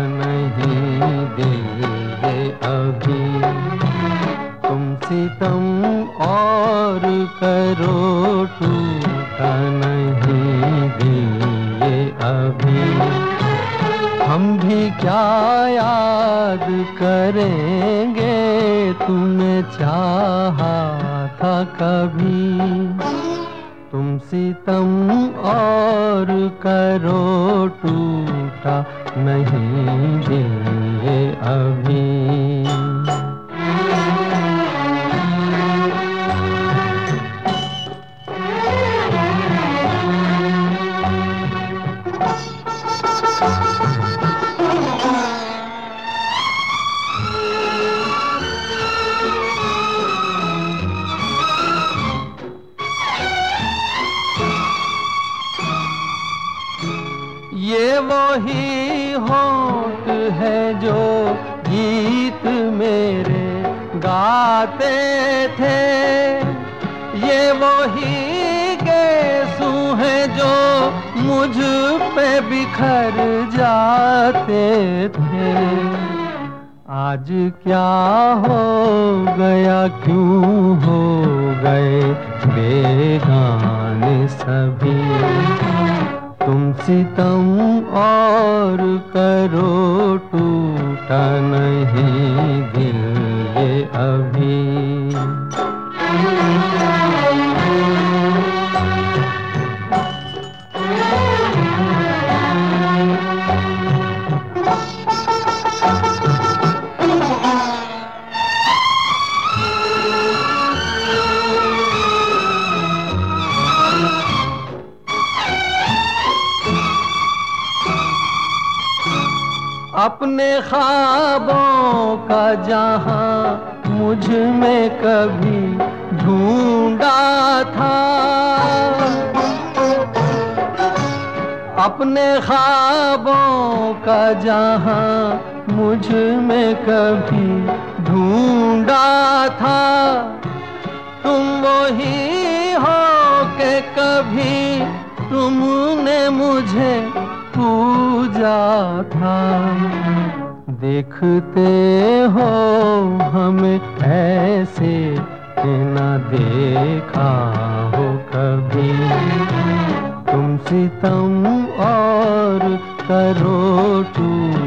नहीं दिल ये अभी। तुम सितम और करो, टूटा नहीं दिल ये अभी। हम भी क्या याद करेंगे, तुमने चाहा था कभी। तुम सितम और करो, टूटा नहीं दिल ये अभी। ये वही होंठ है जो गीत मेरे गाते थे। ये वही गेसू है जो मुझ पे बिखर जाते थे। आज क्या हो गया, क्यों हो गए बेगाने सभी। तुम सितम और करो, टूटा नहीं दिल ये अभी। अपने ख्वाबों का जहां मुझ में कभी ढूंढा था। अपने ख्वाबों का जहां मुझ में कभी ढूंढा था। तुम वही हो के कभी तुमने मुझे पूजा था। देखते हो हमें ऐसे न देखा हो कभी। तुम सितम और करो, टूटा